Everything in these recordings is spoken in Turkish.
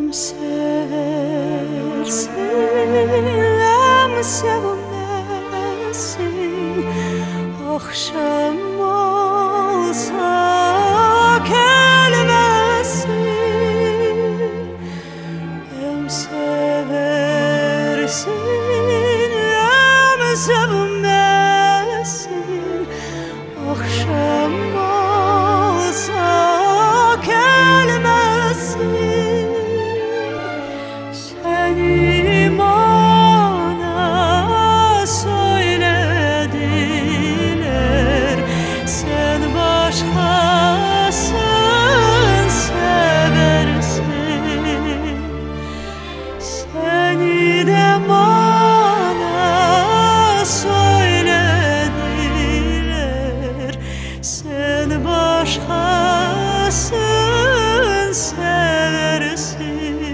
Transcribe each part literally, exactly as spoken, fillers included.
seversin, hem sevmesin. Akşam olsa gelmesin. Hem seversin, hem sevmesin. Akşam olsa gelmesin. Seni bana söylediler, sen başkasın seversin. Seni de bana söylediler, sen başkasın seversin.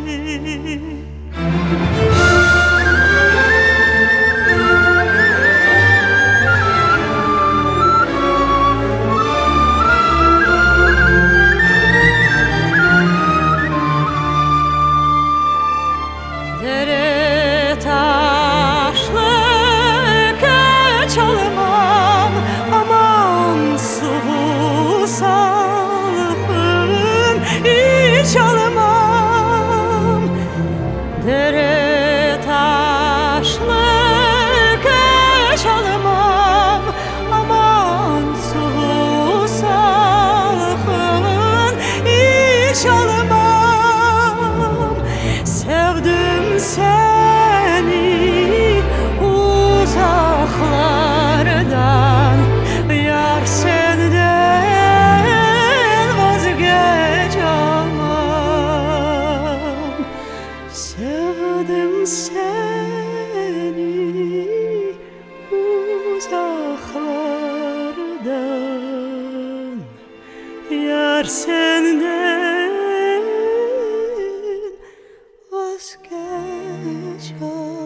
Dere taşlı göç almam, aman su salkın hiç almam. Dere taşlı göç almam, aman su salkın hiç almam. Sevdim seni uzaklardan, yar senden vazgeçemem. Sevdim seni uzaklardan, yar senden vazgeçemem.